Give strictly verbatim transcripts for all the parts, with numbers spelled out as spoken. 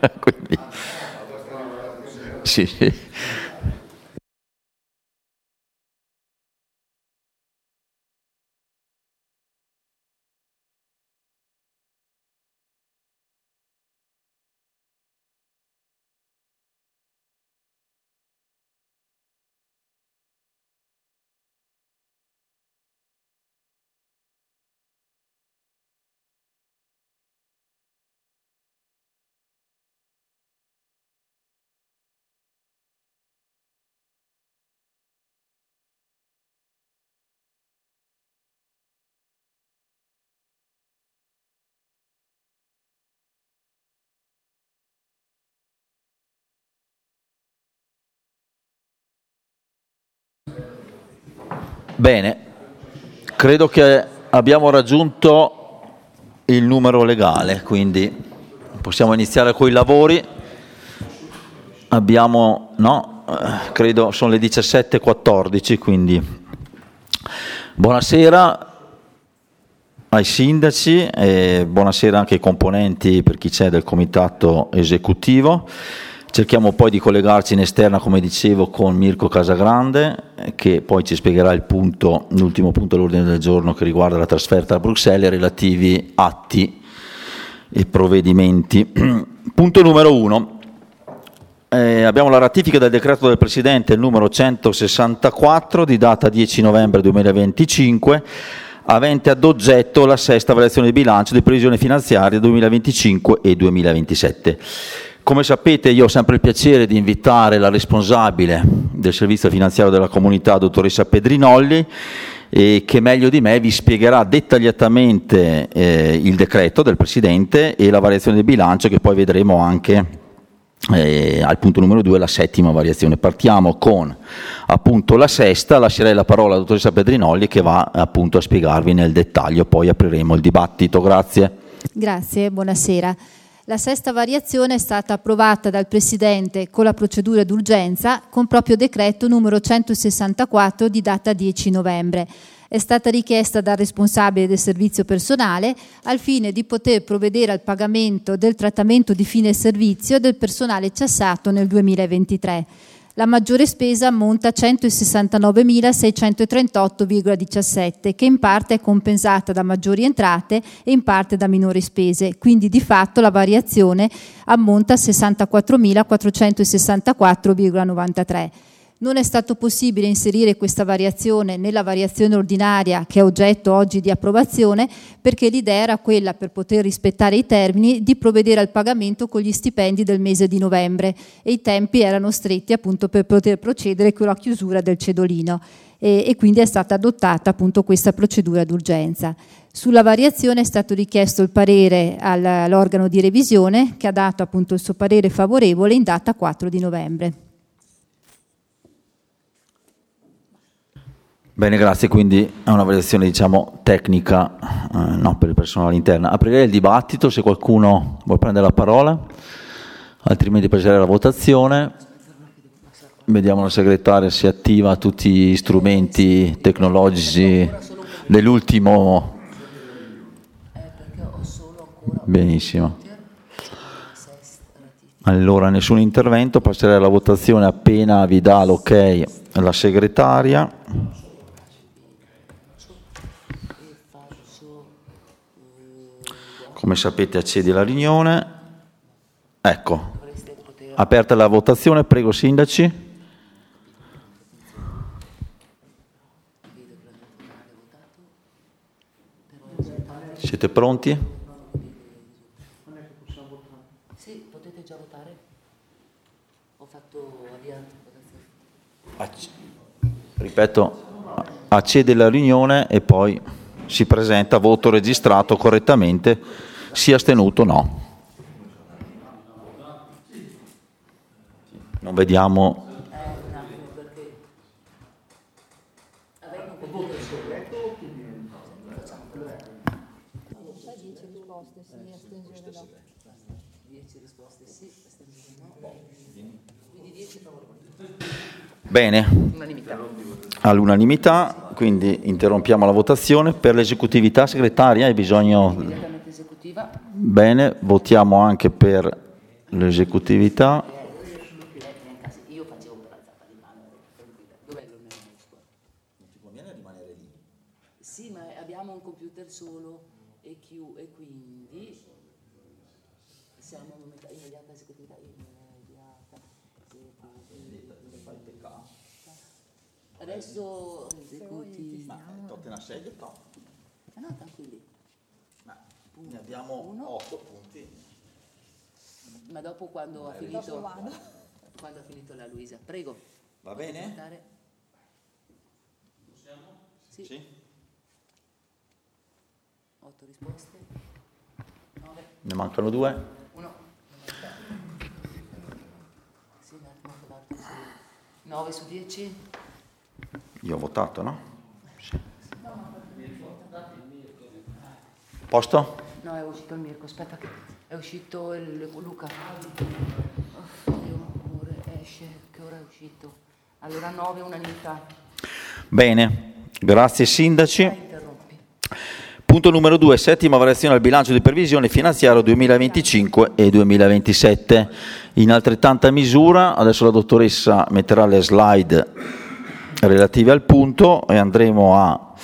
Quindi, sì, sì. Bene, credo che abbiamo raggiunto il numero legale, quindi possiamo iniziare con i lavori. Abbiamo, no, credo sono le diciassette e quattordici, quindi buonasera ai sindaci e buonasera anche ai componenti, per chi c'è, del comitato esecutivo. Cerchiamo poi di collegarci in esterna, come dicevo, con Mirko Casagrande, che poi ci spiegherà il punto, l'ultimo punto all'ordine del giorno che riguarda la trasferta a Bruxelles e relativi atti e provvedimenti. Punto numero uno. Eh, abbiamo la ratifica del decreto del Presidente, il numero centosessantaquattro, di data dieci novembre duemilaventicinque, avente ad oggetto la sesta variazione di bilancio di previsione finanziaria duemilaventicinque e duemilaventisette. Come sapete, io ho sempre il piacere di invitare la responsabile del servizio finanziario della comunità, dottoressa Pedrinolli, e che meglio di me vi spiegherà dettagliatamente eh, il decreto del Presidente e la variazione del bilancio, che poi vedremo anche eh, al punto numero due, la settima variazione. Partiamo con appunto la sesta, lascerei la parola alla dottoressa Pedrinolli che va appunto a spiegarvi nel dettaglio, poi apriremo il dibattito. Grazie. Grazie, buonasera. La sesta variazione è stata approvata dal Presidente con la procedura d'urgenza con proprio decreto numero centosessantaquattro di data dieci novembre. È stata richiesta dal responsabile del servizio personale al fine di poter provvedere al pagamento del trattamento di fine servizio del personale cessato nel duemilaventitré. La maggiore spesa ammonta a centosessantanovemilaseicentotrentotto virgola diciassette, che in parte è compensata da maggiori entrate e in parte da minori spese, quindi di fatto la variazione ammonta a sessantaquattromilaquattrocentosessantaquattro virgola novantatré. Non è stato possibile inserire questa variazione nella variazione ordinaria che è oggetto oggi di approvazione, perché l'idea era quella, per poter rispettare i termini, di provvedere al pagamento con gli stipendi del mese di novembre, e i tempi erano stretti appunto per poter procedere con la chiusura del cedolino, e, e quindi è stata adottata appunto questa procedura d'urgenza. Sulla variazione è stato richiesto il parere al, all'organo di revisione, che ha dato appunto il suo parere favorevole in data quattro di novembre. Bene, grazie. Quindi è una variazione, diciamo, tecnica, eh, no, per il personale interno. Aprirei il dibattito se qualcuno vuole prendere la parola, altrimenti passerei alla votazione. Vediamo la segretaria se attiva tutti gli strumenti tecnologici dell'ultimo. Benissimo. Allora, nessun intervento, passerei alla votazione appena vi dà l'ok la segretaria. Come sapete accedi alla riunione. Ecco, aperta la votazione, prego sindaci. Siete pronti? Sì, potete già votare. Ho fatto avviare. Ripeto, accede alla riunione e poi si presenta voto registrato correttamente, sia astenuto o no. Non vediamo. Bene, all'unanimità, quindi interrompiamo la votazione. Per l'esecutività, segretaria, hai bisogno? Bene, votiamo anche per l'esecutività. Io facevo per alzata di mano, dov'è l'ornello? Non ti conviene rimanere lì? Sì, ma abbiamo un computer solo e, Q, e quindi siamo in immediata esecutività. Immediata esecutività. Adesso esecuti. Ma totte una sedia o no? Ah, no, tranquilli. Ma ne abbiamo otto punti. Ma dopo quando ha finito quando ha finito la Luisa. Prego. Va bene? Portare? Possiamo? Sì. Sì. Otto risposte. Nove. Ne mancano due. Uno. Sì, un attimo, l'altro, sì. Nove su dieci. Io ho votato, no? Sì. Posto? No, è uscito il Mirko, aspetta che è uscito il Luca. Oh, Dio, amore, esce, che ora è uscito? Allora nove, unanimità. Bene, grazie sindaci. Ah, interrompi. Punto numero due, settima variazione al bilancio di previsione finanziario duemilaventicinque e duemilaventisette. In altrettanta misura, adesso la dottoressa metterà le slide relative al punto e andremo a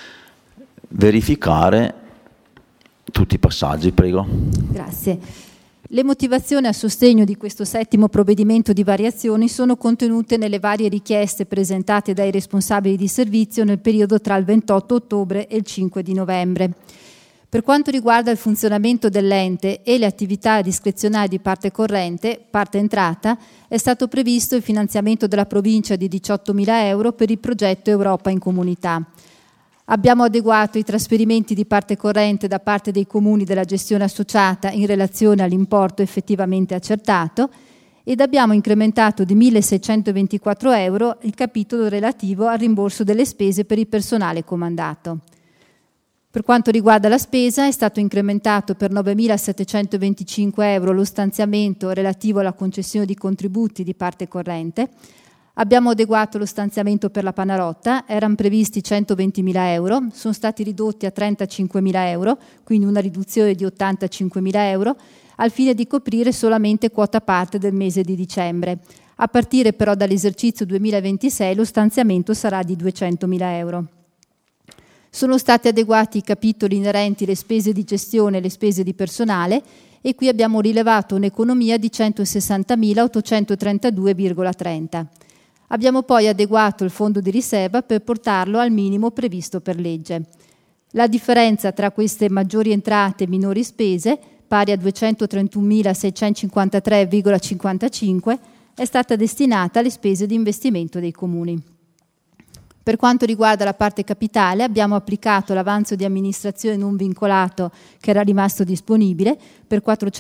verificare tutti i passaggi, prego. Grazie. Le motivazioni a sostegno di questo settimo provvedimento di variazioni sono contenute nelle varie richieste presentate dai responsabili di servizio nel periodo tra il ventotto ottobre e il cinque di novembre. Per quanto riguarda il funzionamento dell'ente e le attività discrezionali di parte corrente, parte entrata, è stato previsto il finanziamento della provincia di diciottomila euro per il progetto Europa in Comunità. Abbiamo adeguato i trasferimenti di parte corrente da parte dei comuni della gestione associata in relazione all'importo effettivamente accertato ed abbiamo incrementato di milleseicentoventiquattro euro il capitolo relativo al rimborso delle spese per il personale comandato. Per quanto riguarda la spesa, è stato incrementato per novemilasettecentoventicinque euro lo stanziamento relativo alla concessione di contributi di parte corrente. Abbiamo adeguato lo stanziamento per la Panarotta, erano previsti centoventimila euro, sono stati ridotti a trentacinquemila euro, quindi una riduzione di ottantacinquemila euro, al fine di coprire solamente quota parte del mese di dicembre. A partire però dall'esercizio duemilaventisei lo stanziamento sarà di duecentomila euro. Sono stati adeguati i capitoli inerenti alle spese di gestione e le spese di personale e qui abbiamo rilevato un'economia di centosessantamila ottocentotrentadue virgola trenta. Abbiamo poi adeguato il fondo di riserva per portarlo al minimo previsto per legge. La differenza tra queste maggiori entrate e minori spese, pari a duecentotrentunomilaseicentocinquantatré virgola cinquantacinque, è stata destinata alle spese di investimento dei comuni. Per quanto riguarda la parte capitale, abbiamo applicato l'avanzo di amministrazione non vincolato che era rimasto disponibile per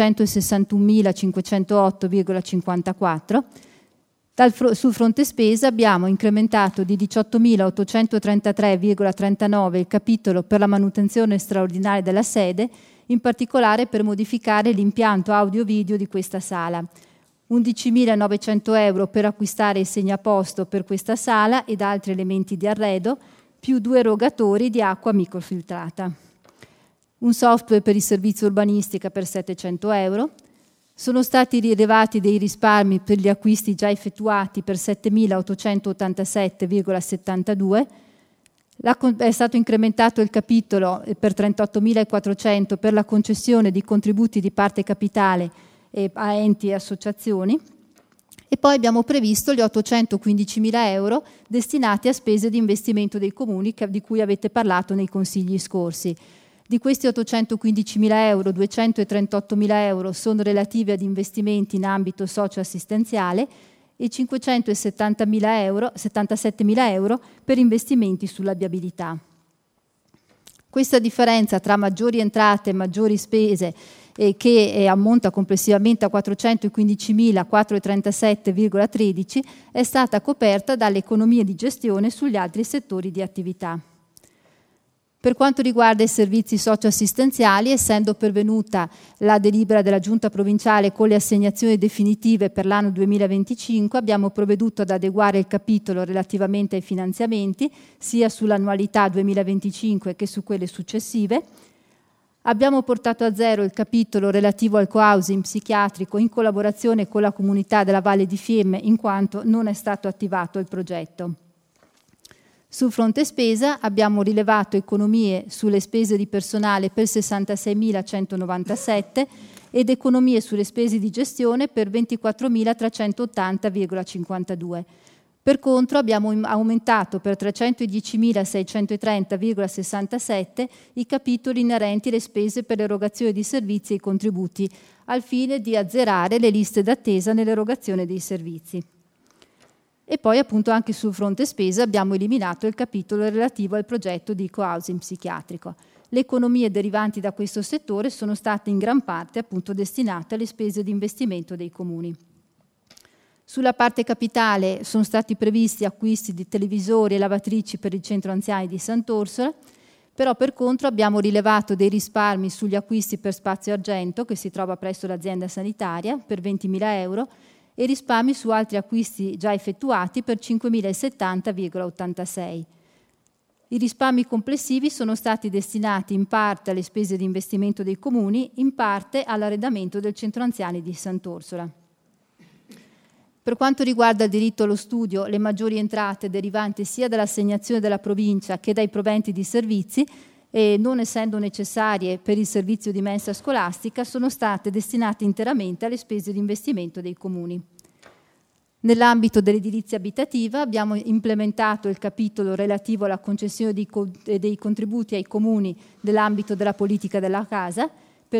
quattrocentosessantunomilacinquecentootto virgola cinquantaquattro. Dal fr- sul fronte spesa abbiamo incrementato di diciottomilaottocentotrentatré virgola trentanove il capitolo per la manutenzione straordinaria della sede, in particolare per modificare l'impianto audio-video di questa sala. undicimilanovecento euro per acquistare il segnaposto per questa sala ed altri elementi di arredo, più due erogatori di acqua microfiltrata. Un software per il servizio urbanistica per settecento euro. Sono stati rilevati dei risparmi per gli acquisti già effettuati per settemilaottocentottantasette virgola settantadue. La, è stato incrementato il capitolo per trentottomilaquattrocento per la concessione di contributi di parte capitale a enti e associazioni e poi abbiamo previsto gli ottocentoquindicimila euro destinati a spese di investimento dei comuni che, di cui avete parlato nei consigli scorsi. Di questi ottocentoquindicimila euro, duecentotrentottomila euro sono relativi ad investimenti in ambito socio-assistenziale e cinquecentosettantamila euro, settantasettemila euro per investimenti sulla viabilità. Questa differenza tra maggiori entrate e maggiori spese eh, che eh, ammonta complessivamente a quattrocentoquindicimilaquattrocentotrentasette virgola tredici è stata coperta dalle economie di gestione sugli altri settori di attività. Per quanto riguarda i servizi socioassistenziali, essendo pervenuta la delibera della Giunta provinciale con le assegnazioni definitive per l'anno duemilaventicinque, abbiamo provveduto ad adeguare il capitolo relativamente ai finanziamenti, sia sull'annualità duemilaventicinque che su quelle successive. Abbiamo portato a zero il capitolo relativo al co-housing psichiatrico in collaborazione con la comunità della Valle di Fiemme, in quanto non è stato attivato il progetto. Sul fronte spesa abbiamo rilevato economie sulle spese di personale per sessantaseimilacentonovantasette ed economie sulle spese di gestione per ventiquattromilatrecentottanta virgola cinquantadue. Per contro abbiamo aumentato per trecentodiecimilaseicentotrenta virgola sessantasette i capitoli inerenti alle spese per l'erogazione di servizi e contributi, al fine di azzerare le liste d'attesa nell'erogazione dei servizi. E poi appunto anche sul fronte spesa abbiamo eliminato il capitolo relativo al progetto di co-housing psichiatrico. Le economie derivanti da questo settore sono state in gran parte appunto destinate alle spese di investimento dei comuni. Sulla parte capitale sono stati previsti acquisti di televisori e lavatrici per il centro anziani di Sant'Orsola, però per contro abbiamo rilevato dei risparmi sugli acquisti per Spazio Argento, che si trova presso l'azienda sanitaria, per ventimila euro, e risparmi su altri acquisti già effettuati per cinquemilasettanta virgola ottantasei. I risparmi complessivi sono stati destinati in parte alle spese di investimento dei comuni, in parte all'arredamento del centro anziani di Sant'Orsola. Per quanto riguarda il diritto allo studio, le maggiori entrate derivanti sia dall'assegnazione della provincia che dai proventi di servizi, e non essendo necessarie per il servizio di mensa scolastica, sono state destinate interamente alle spese di investimento dei comuni. Nell'ambito dell'edilizia abitativa abbiamo implementato il capitolo relativo alla concessione dei, co- dei contributi ai comuni nell'ambito della politica della casa, per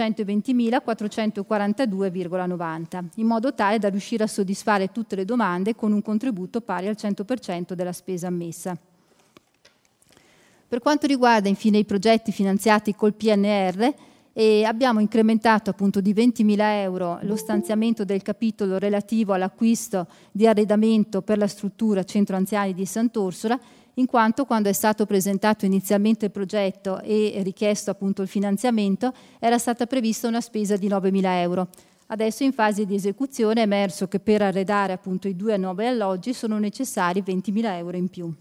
cinquecentoventimilaquattrocentoquarantadue virgola novanta, in modo tale da riuscire a soddisfare tutte le domande con un contributo pari al cento per cento della spesa ammessa. Per quanto riguarda infine i progetti finanziati col P N R, eh, abbiamo incrementato appunto di ventimila euro lo stanziamento del capitolo relativo all'acquisto di arredamento per la struttura Centro Anziani di Sant'Orsola, in quanto quando è stato presentato inizialmente il progetto e richiesto appunto il finanziamento era stata prevista una spesa di novemila euro. Adesso in fase di esecuzione è emerso che per arredare appunto i due nuovi alloggi sono necessari ventimila euro in più.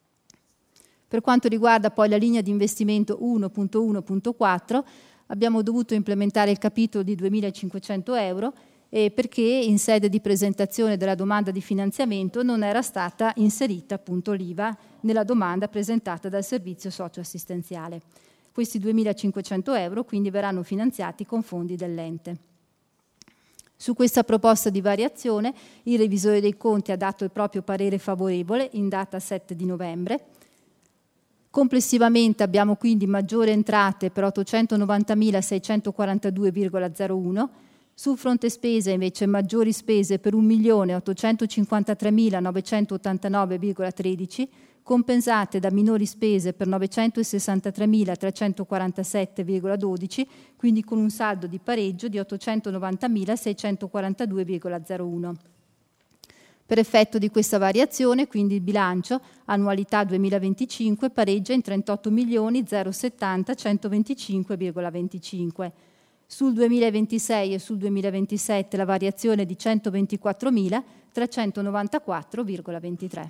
Per quanto riguarda poi la linea di investimento uno punto uno punto quattro abbiamo dovuto implementare il capitolo di duemilacinquecento euro eh, perché in sede di presentazione della domanda di finanziamento non era stata inserita appunto l'I V A nella domanda presentata dal servizio socioassistenziale. Questi duemilacinquecento euro quindi verranno finanziati con fondi dell'ente. Su questa proposta di variazione il revisore dei conti ha dato il proprio parere favorevole in data sette di novembre. Complessivamente abbiamo quindi maggiori entrate per ottocentonovantamila-seicentoquarantadue virgola zero uno, sul fronte spese invece maggiori spese per un milione ottocentocinquantatremila-novecentottantanove virgola tredici, compensate da minori spese per novecentosessantatremilatrecentoquarantasette virgola dodici, quindi con un saldo di pareggio di ottocentonovantamila-seicentoquarantadue virgola zero uno. Per effetto di questa variazione, quindi il bilancio, annualità duemilaventicinque, pareggia in trentotto milioni zero settanta centoventicinque virgola venticinque. Sul duemilaventisei e sul duemilaventisette la variazione è di centoventiquattromilatrecentonovantaquattro virgola ventitré.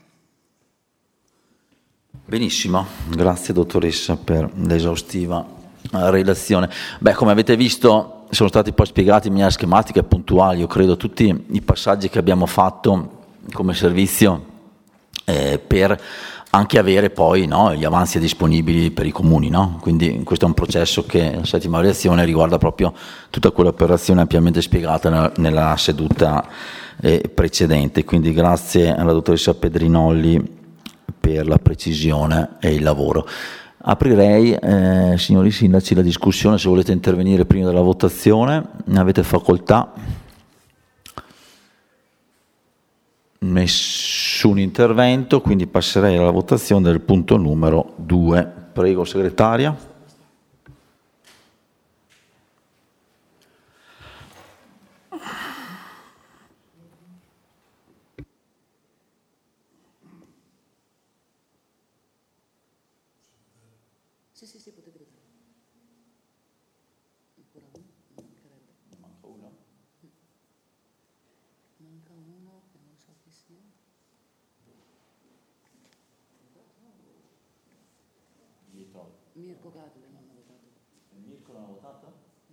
Benissimo, grazie dottoressa per l'esaustiva relazione. Beh, come avete visto sono stati poi spiegati in maniera schematica e puntuale, io credo, tutti i passaggi che abbiamo fatto come servizio eh, per anche avere poi, no, gli avanzi disponibili per i comuni, no? Quindi questo è un processo che la settima variazione riguarda proprio tutta quell'operazione ampiamente spiegata nella, nella seduta eh, precedente, quindi grazie alla dottoressa Pedrinolli per la precisione e il lavoro. Aprirei, eh, signori sindaci, la discussione, se volete intervenire prima della votazione, ne avete facoltà. Nessun intervento, quindi passerei alla votazione del punto numero due. Prego, segretaria. Sì, sì, sì, potete vedere. Ancora uno, mancherebbe. Manca uno. Manca uno che non so chi sia. Mirko Gadle non ha votato. Mirko l'ha votato?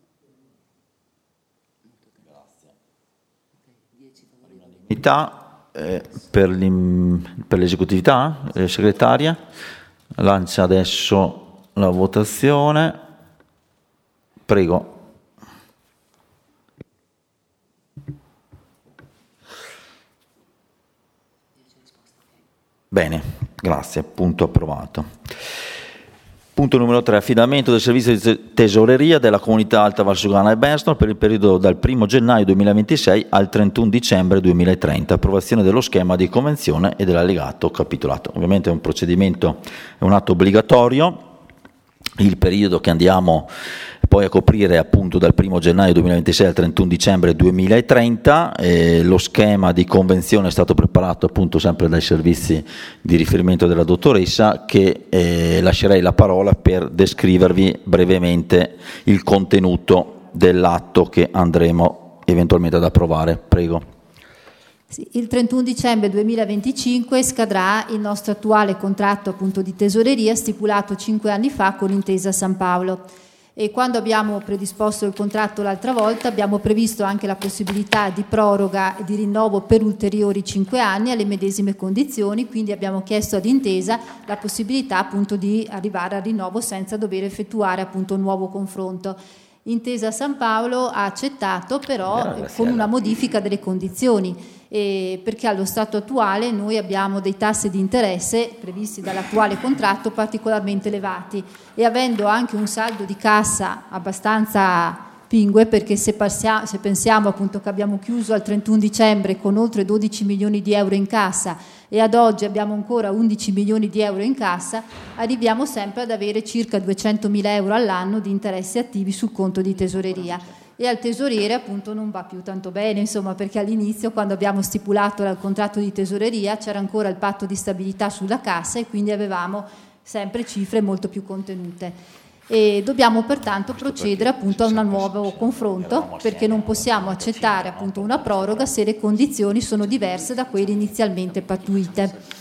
Grazie. Eh, per, per l'esecutività, eh, segretaria, lancia adesso la votazione. Prego. Bene, grazie, punto approvato. Punto numero tre, affidamento del servizio di tesoreria della comunità Alta Valsugana e Berstolo per il periodo dal primo gennaio duemilaventisei al trentuno dicembre duemilatrenta, approvazione dello schema di convenzione e dell'allegato capitolato. Ovviamente è un procedimento, è un atto obbligatorio, il periodo che andiamo poi a coprire appunto dal primo gennaio duemilaventisei al trentuno dicembre duemilatrenta, eh, lo schema di convenzione è stato preparato appunto sempre dai servizi di riferimento della dottoressa, che eh, lascerei la parola per descrivervi brevemente il contenuto dell'atto che andremo eventualmente ad approvare. Prego. Sì, il trentuno dicembre duemilaventicinque scadrà il nostro attuale contratto appunto di tesoreria stipulato cinque anni fa con Intesa San Paolo. E quando abbiamo predisposto il contratto l'altra volta abbiamo previsto anche la possibilità di proroga e di rinnovo per ulteriori cinque anni alle medesime condizioni, quindi abbiamo chiesto ad Intesa la possibilità appunto di arrivare al rinnovo senza dover effettuare appunto un nuovo confronto. Intesa San Paolo ha accettato però con una modifica delle condizioni, eh, perché allo stato attuale noi abbiamo dei tassi di interesse previsti dall'attuale contratto particolarmente elevati e avendo anche un saldo di cassa abbastanza pingue, perché se, passia, se pensiamo appunto che abbiamo chiuso al trentuno dicembre con oltre dodici milioni di euro in cassa e ad oggi abbiamo ancora undici milioni di euro in cassa, arriviamo sempre ad avere circa duecentomila euro all'anno di interessi attivi sul conto di tesoreria. E al tesoriere appunto non va più tanto bene, insomma, perché all'inizio quando abbiamo stipulato il contratto di tesoreria c'era ancora il patto di stabilità sulla cassa e quindi avevamo sempre cifre molto più contenute. E dobbiamo pertanto procedere appunto a un nuovo confronto, perché non possiamo accettare appunto una proroga se le condizioni sono diverse da quelle inizialmente pattuite.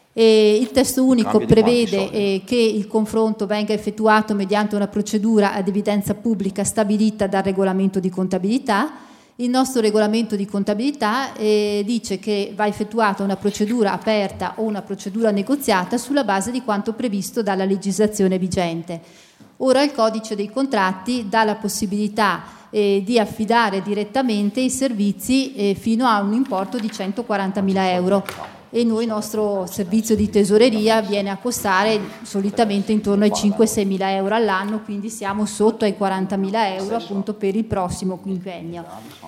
E il testo unico prevede eh, che il confronto venga effettuato mediante una procedura ad evidenza pubblica stabilita dal regolamento di contabilità. Il nostro regolamento di contabilità eh, dice che va effettuata una procedura aperta o una procedura negoziata sulla base di quanto previsto dalla legislazione vigente. Ora il codice dei contratti dà la possibilità eh, di affidare direttamente i servizi eh, fino a un importo di centoquarantamila euro e noi il nostro servizio di tesoreria viene a costare solitamente intorno ai cinque sei mila euro all'anno, quindi siamo sotto ai quarantamila euro appunto per il prossimo quinquennio.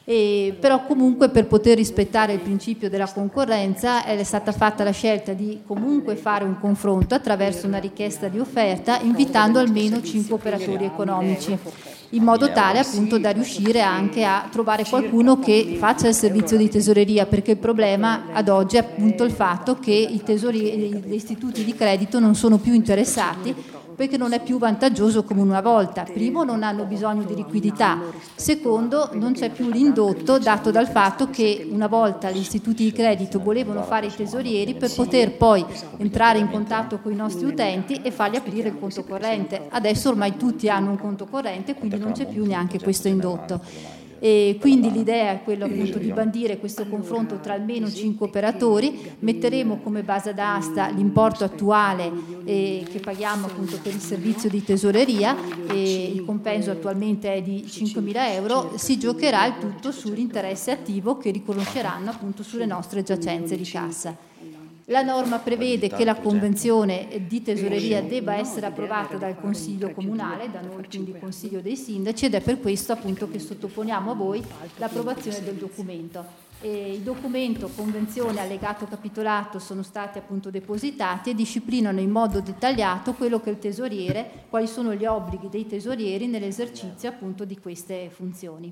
E però comunque per poter rispettare il principio della concorrenza è stata fatta la scelta di comunque fare un confronto attraverso una richiesta di offerta invitando almeno cinque operatori economici, in modo tale appunto da riuscire anche a trovare qualcuno che faccia il servizio di tesoreria, perché il problema ad oggi è appunto il fatto che i tesori, gli istituti di credito non sono più interessati perché non è più vantaggioso come una volta. Primo, non hanno bisogno di liquidità. Secondo, non c'è più l'indotto dato dal fatto che una volta gli istituti di credito volevano fare i tesorieri per poter poi entrare in contatto con i nostri utenti e fargli aprire il conto corrente. Adesso ormai tutti hanno un conto corrente, quindi non c'è più neanche questo indotto. E quindi l'idea è quella appunto di bandire questo confronto tra almeno cinque operatori, metteremo come base d'asta l'importo attuale eh, che paghiamo appunto per il servizio di tesoreria, e il compenso attualmente è di cinquemila euro, si giocherà il tutto sull'interesse attivo che riconosceranno appunto sulle nostre giacenze di cassa. La norma prevede che la convenzione di tesoreria debba essere approvata dal Consiglio Comunale, da noi quindi il Consiglio dei Sindaci, ed è per questo appunto che sottoponiamo a voi l'approvazione del documento. E il documento, convenzione, allegato capitolato sono stati appunto depositati e disciplinano in modo dettagliato quello che il tesoriere, quali sono gli obblighi dei tesorieri nell'esercizio appunto di queste funzioni.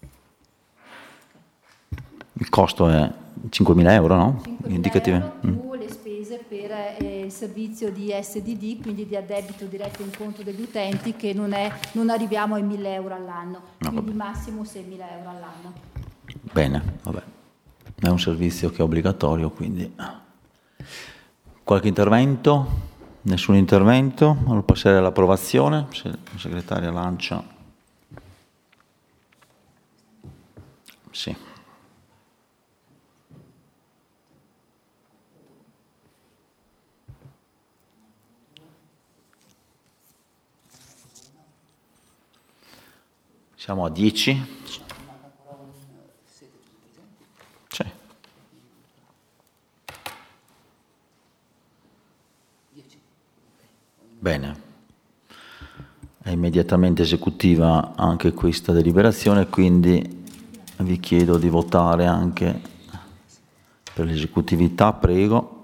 Il costo è cinquemila euro, no? cinquemila euro più le spese per eh, il servizio di S D D, quindi di addebito diretto in conto degli utenti, che non, è, non arriviamo ai mille euro all'anno, no, quindi vabbè. Massimo seimila euro all'anno. Bene, vabbè. È un servizio che è obbligatorio, quindi... Qualche intervento? Nessun intervento? Allora passerei all'approvazione, se la segretaria lancia. Sì. Siamo a dieci. Sì. Bene. È immediatamente esecutiva anche questa deliberazione, quindi vi chiedo di votare anche per l'esecutività, prego.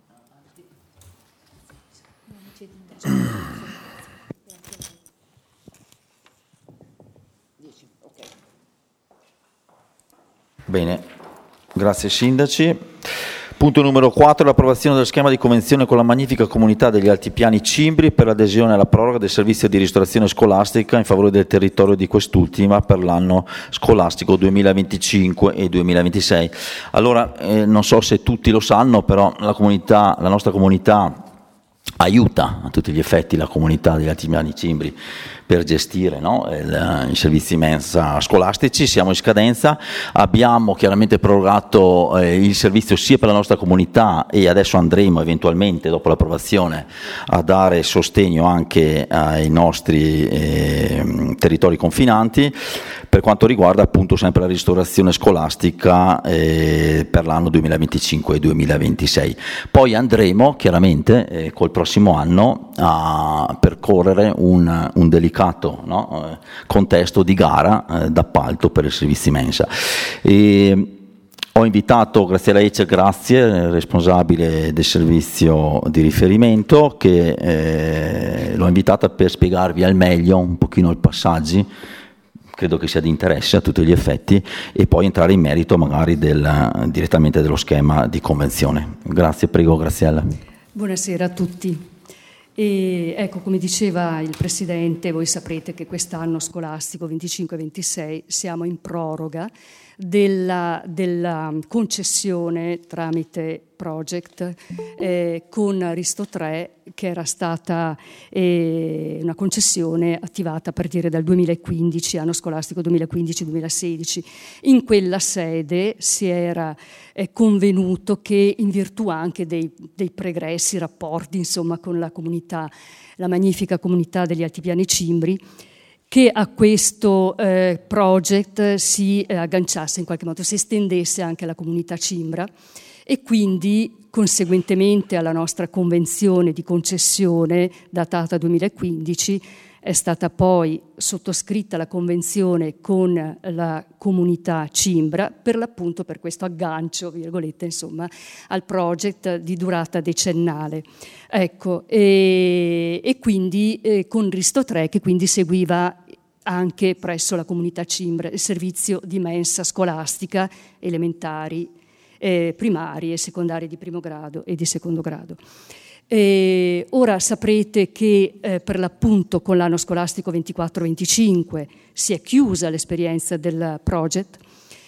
Bene, grazie sindaci. Punto numero quattro, l'approvazione dello schema di convenzione con la magnifica comunità degli Altipiani Cimbri per l'adesione alla proroga del servizio di ristorazione scolastica in favore del territorio di quest'ultima per l'anno scolastico duemilaventicinque e duemilaventisei. Allora, eh, non so se tutti lo sanno, però la comunità, la nostra comunità aiuta a tutti gli effetti la comunità degli Altipiani Cimbri per gestire, no, il, i servizi mensa scolastici. Siamo in scadenza, abbiamo chiaramente prorogato eh, il servizio sia per la nostra comunità e adesso andremo eventualmente dopo l'approvazione a dare sostegno anche ai nostri eh, territori confinanti per quanto riguarda appunto sempre la ristorazione scolastica eh, per l'anno duemilaventicinque e duemilaventisei. Poi andremo chiaramente eh, col prossimo anno a percorrere un, un delicato No? contesto di gara eh, d'appalto per i servizi mensa. E ho invitato Graziella Ecce, grazie, responsabile del servizio di riferimento, che eh, l'ho invitata per spiegarvi al meglio un pochino i passaggi, credo che sia di interesse a tutti gli effetti, e poi entrare in merito magari del, direttamente dello schema di convenzione. Grazie, prego Graziella. Buonasera a tutti. E ecco, come diceva il Presidente, voi saprete che quest'anno scolastico venticinque ventisei siamo in proroga della, della concessione tramite project eh, con Risto tre, che era stata eh, una concessione attivata a partire dal duemilaquindici, anno scolastico duemilaquindici duemilasedici. In quella sede si era eh, convenuto che, in virtù anche dei, dei pregressi rapporti insomma con la comunità, la magnifica comunità degli Altipiani Cimbri, che a questo eh, project si eh, agganciasse in qualche modo, si estendesse anche alla comunità cimbra, e quindi conseguentemente alla nostra convenzione di concessione datata duemilaquindici è stata poi sottoscritta la convenzione con la comunità cimbra per l'appunto per questo aggancio, virgolette, insomma, al project di durata decennale. Ecco, e, e quindi eh, con Risto tre, che quindi seguiva anche presso la comunità cimbra il servizio di mensa scolastica elementari, eh, primari e secondari di primo grado e di secondo grado. E ora saprete che eh, per l'appunto con l'anno scolastico ventiquattro venticinque si è chiusa l'esperienza del project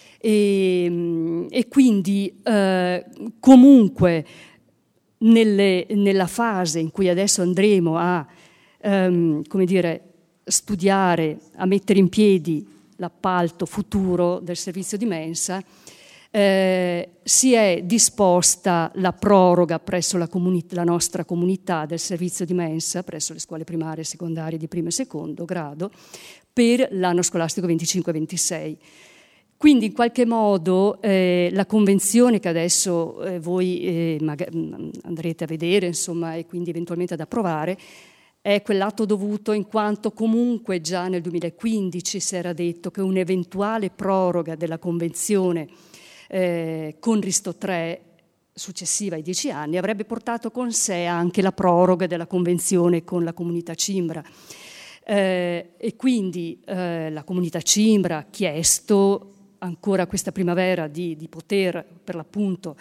e, e quindi eh, comunque nelle, nella fase in cui adesso andremo a ehm, come dire, studiare, a mettere in piedi l'appalto futuro del servizio di mensa, Eh, si è disposta la proroga presso la, comuni- la nostra comunità del servizio di mensa presso le scuole primarie e secondarie di primo e secondo grado per l'anno scolastico venticinque ventisei. Quindi in qualche modo eh, la convenzione che adesso eh, voi eh, mag- andrete a vedere, insomma, e quindi eventualmente ad approvare, è quell'atto dovuto in quanto comunque già nel duemilaquindici si era detto che un'eventuale proroga della convenzione Eh, con Risto tre successiva ai dieci anni avrebbe portato con sé anche la proroga della convenzione con la comunità cimbra eh, e quindi eh, la comunità cimbra ha chiesto ancora questa primavera di, di poter per l'appunto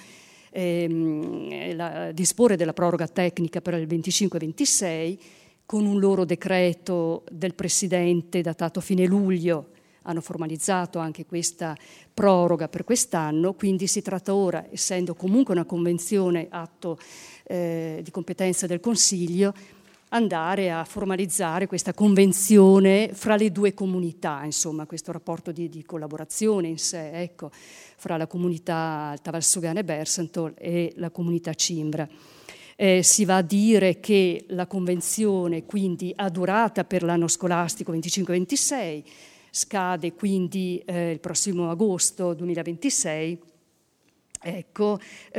ehm, la, disporre della proroga tecnica per il venticinque ventisei con un loro decreto del Presidente datato fine luglio hanno formalizzato anche questa proroga per quest'anno, quindi si tratta ora, essendo comunque una convenzione atto eh, di competenza del Consiglio, andare a formalizzare questa convenzione fra le due comunità, insomma questo rapporto di, di collaborazione in sé, ecco, fra la comunità Alta Valsugana e Bersentol e la comunità Cimbra. Eh, si va a dire che la convenzione quindi ha durata per l'anno scolastico venticinque ventisei, scade quindi eh, il prossimo agosto duemilaventisei, ecco,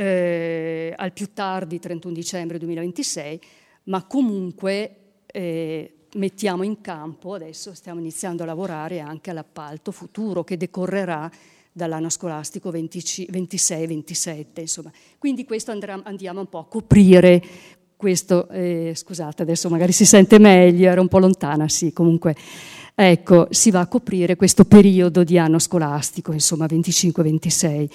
eh, al più tardi trentuno dicembre duemilaventisei, ma comunque eh, mettiamo in campo, adesso stiamo iniziando a lavorare anche all'appalto futuro che decorrerà dall'anno scolastico ventisei ventisette, insomma. Quindi questo andrà, andiamo un po' a coprire questo, eh, scusate adesso magari si sente meglio, era un po' lontana, sì, comunque, ecco, si va a coprire questo periodo di anno scolastico, insomma venticinque ventisei.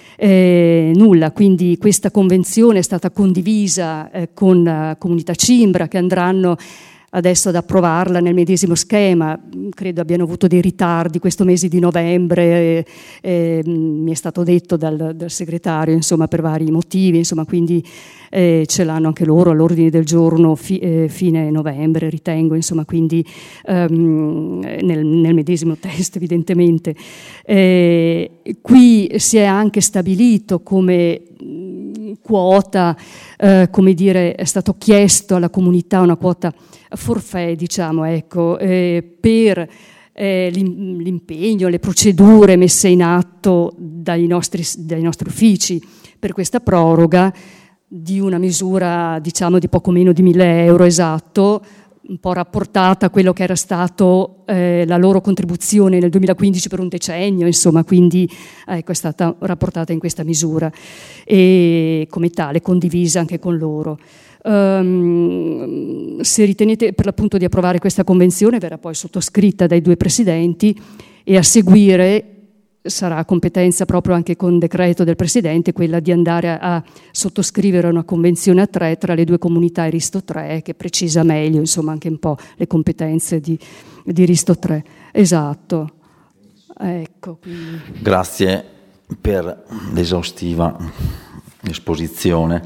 Eh, nulla, quindi questa convenzione è stata condivisa eh, con la comunità Cimbra che andranno adesso ad approvarla nel medesimo schema, credo abbiano avuto dei ritardi questo mese di novembre, eh, eh, mi è stato detto dal, dal segretario, insomma, per vari motivi, insomma, quindi eh, ce l'hanno anche loro all'ordine del giorno fi, eh, fine novembre, ritengo, insomma, quindi ehm, nel, nel medesimo testo evidentemente. Eh, qui si è anche stabilito come quota, eh, come dire, è stato chiesto alla comunità una quota forfait, diciamo, ecco, eh, per eh, l'impegno, le procedure messe in atto dai nostri, dai nostri uffici per questa proroga di una misura, diciamo, di poco meno di mille euro esatto, un po' rapportata a quello che era stato eh, la loro contribuzione nel duemilaquindici per un decennio, insomma, quindi ecco, è stata rapportata in questa misura e come tale condivisa anche con loro. Um, se ritenete per l'appunto di approvare questa convenzione verrà poi sottoscritta dai due presidenti e a seguire sarà competenza proprio anche con decreto del Presidente quella di andare a, a sottoscrivere una convenzione a tre tra le due comunità e Risto tre che precisa meglio insomma anche un po' le competenze di, di Risto tre. Esatto. Ecco, quindi. Grazie per l'esaustiva esposizione.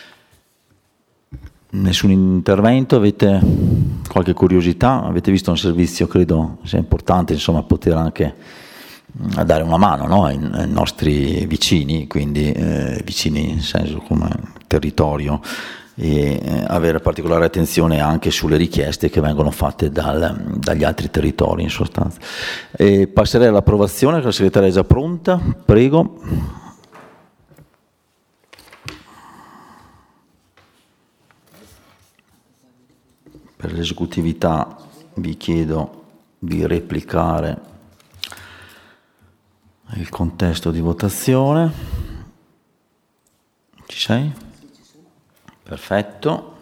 Nessun intervento? Avete qualche curiosità? Avete visto un servizio, credo sia importante insomma poter anche a dare una mano, no? ai, ai nostri vicini, quindi eh, vicini in senso come territorio, e eh, avere particolare attenzione anche sulle richieste che vengono fatte dal, dagli altri territori in sostanza. E passerei all'approvazione, che la segretaria è già pronta, prego. Per l'esecutività vi chiedo di replicare il contesto di votazione. Ci sei? Perfetto.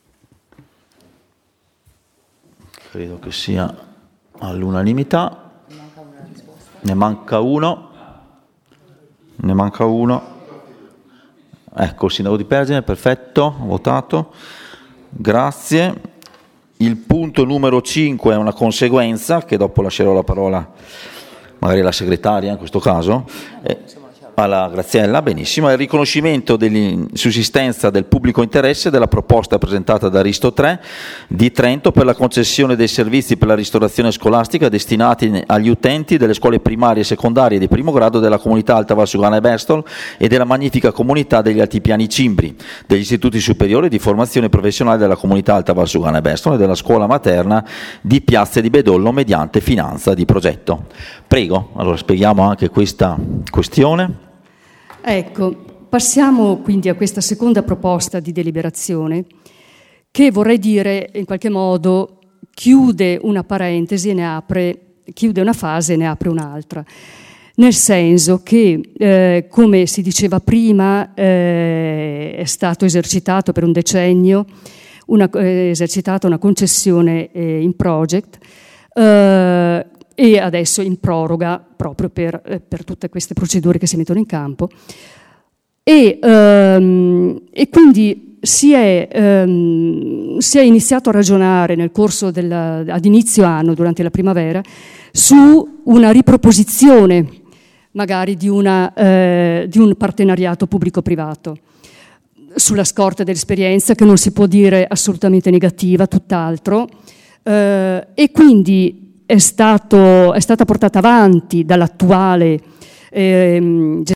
Credo che sia all'unanimità. Ne manca uno. Ne manca uno. Ecco, il sindaco di Pergine, perfetto, votato. Grazie. Il punto numero cinque è una conseguenza, che dopo lascerò la parola magari alla segretaria in questo caso, eh, alla Graziella, benissimo, è il riconoscimento dell'insussistenza del pubblico interesse della proposta presentata da Risto tre di Trento per la concessione dei servizi per la ristorazione scolastica destinati agli utenti delle scuole primarie e secondarie di primo grado della comunità Alta Valsugana e Berstol e della magnifica comunità degli Altipiani Cimbri, degli istituti superiori di formazione professionale della comunità Alta Valsugana e Berstol e della scuola materna di Piazze di Bedollo mediante finanza di progetto. Prego, allora spieghiamo anche questa questione. Ecco, passiamo quindi a questa seconda proposta di deliberazione che vorrei dire in qualche modo chiude una parentesi e ne apre, chiude una fase e ne apre un'altra. Nel senso che, eh, come si diceva prima, eh, è stato esercitato per un decennio, una, eh, esercitata una concessione eh, in project, eh, e adesso in proroga proprio per, eh, per tutte queste procedure che si mettono in campo. e, ehm, e quindi si è, ehm, si è iniziato a ragionare nel corso della, ad inizio anno, durante la primavera, su una riproposizione magari di, una, eh, di un partenariato pubblico-privato, sulla scorta dell'esperienza che non si può dire assolutamente negativa, tutt'altro, eh, e quindi è, stato, è stata portata avanti dall'attuale eh,